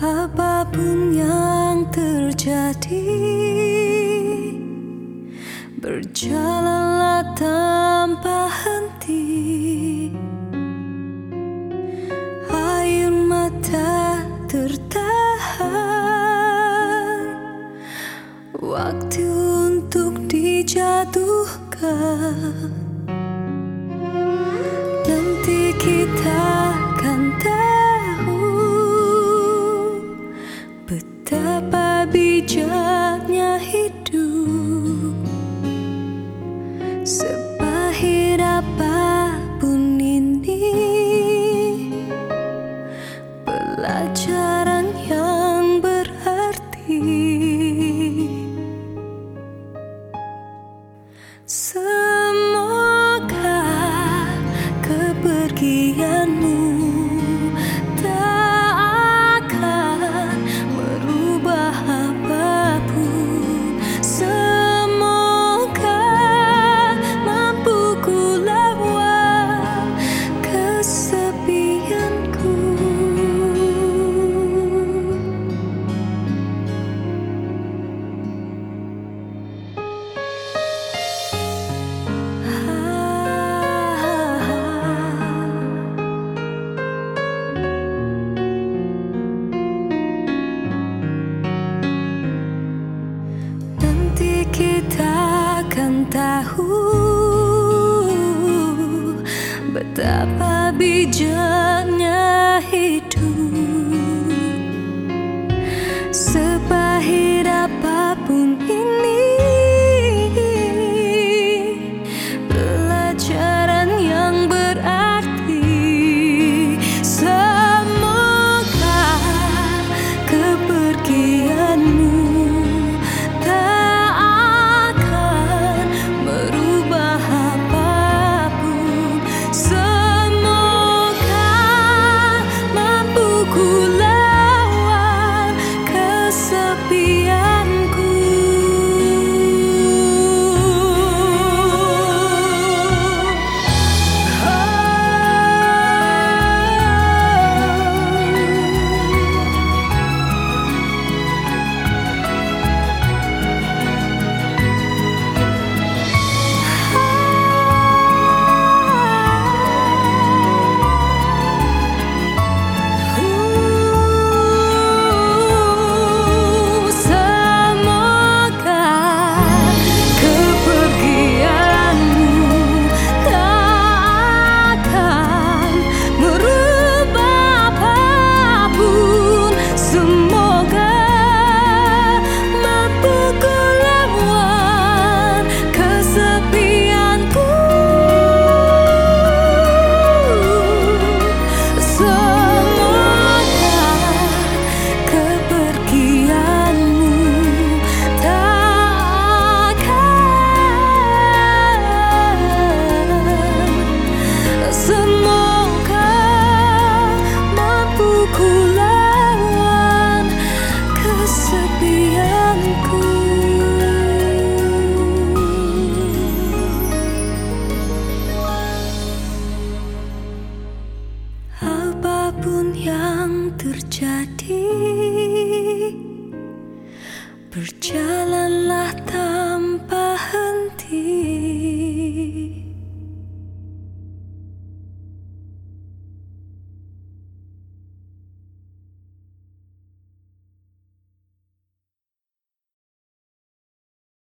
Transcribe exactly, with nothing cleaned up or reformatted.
Apapun yang terjadi, berjalanlah tanpa henti. Air mata tertahan, waktu untuk dijatuhkan. Nanti kita akan tahu betapa bijaknya hidup. Sepahit apapun ini, pelajaran yang berarti. Semoga kepergianmu tak akan merubah apapun. Semoga mampu ku lawan kesepianku. Nanti kita akan tahu betapa bijaknya hidup. Sepahit apapun ini, pelajaran yang berarti. Semoga kepergianmu apapun yang terjadi, berjalanlah tanpa